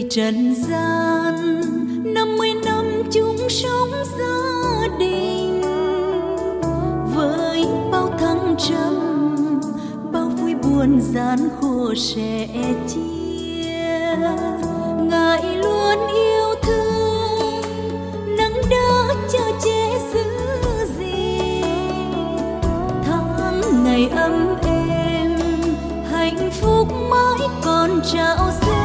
trần gian 50 năm chung sống gia đình, với bao thăng trầm, bao vui buồn gian khổ sẽ chia. Ngài luôn yêu thương, nắng đỡ cho che giữ gìn, tháng ngày ấm êm, hạnh phúc mãi còn trao dâng.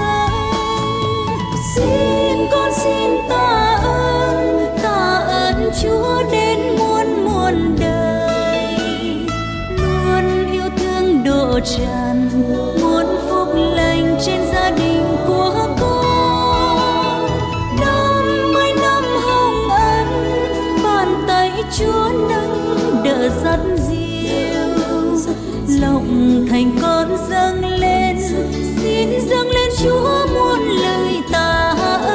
Xin con xin tạ ơn Chúa đến muôn muôn đời, luôn yêu thương độ tràn muôn phúc lành trên gia đình của con. 50 năm hồng ân, bàn tay Chúa nâng đỡ dắt dìu, lòng thành con dâng lên, xin dâng lên Chúa muôn lời tạ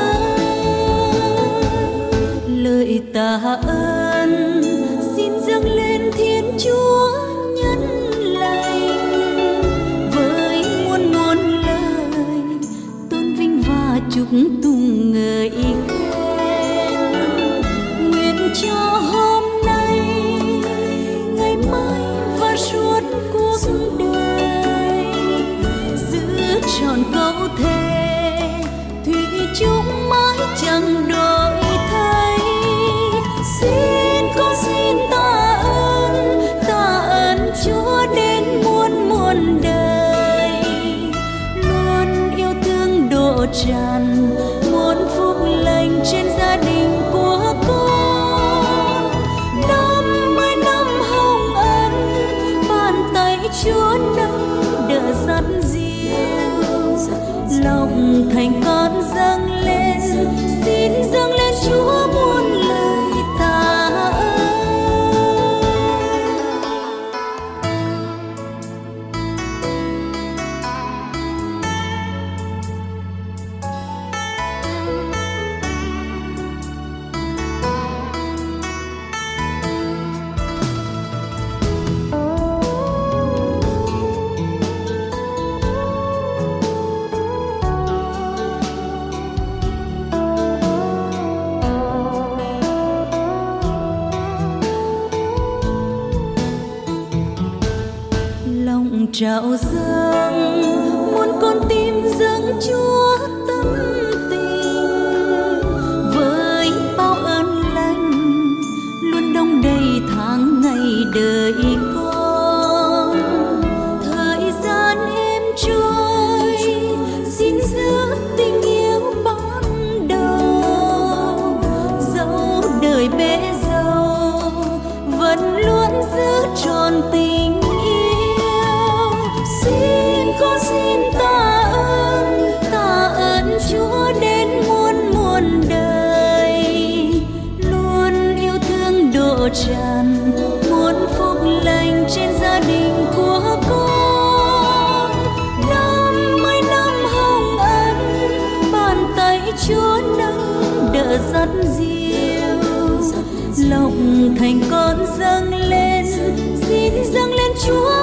ơn, xin dâng lên Thiên Chúa nhân lành, với muôn muôn lời tôn vinh và chúc tụng ngợi khen. Nguyện cho hôm nay, ngày mai và suốt cuộc đời, giữ trọn câu thề thủy chung mãi chẳng đổi thay. Xin con xin tạ ơn Chúa đến muôn muôn đời, luôn yêu thương độ tràn muôn phúc lành trên gia đình của con. 50 năm hồng ân, bàn tay Chúa nâng đỡ dắt dìu, lòng thành con dâng lên, xin dâng lên Chúa muôn lời tạ ơn. Trao dâng muôn con tim dâng Chúa tâm tình, với bao ơn lành luôn đong đầy tháng ngày đời con. Thời gian êm trôi, xin giữ tình yêu ban đầu, dẫu đời bể dâu vẫn luôn giữ trọn tình. Xin con xin tạ ơn Chúa đến muôn muôn đời, luôn yêu thương độ tràn muôn phúc lành trên gia đình của con. 50 năm hồng ân, bàn tay Chúa nâng đỡ dắt dìu, lòng thành con dâng lên, xin dâng lên Chúa